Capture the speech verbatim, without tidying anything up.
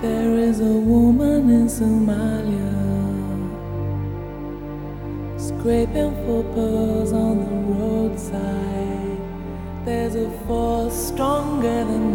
There is a woman in Somalia scraping for pearls on the roadside. There's a force stronger than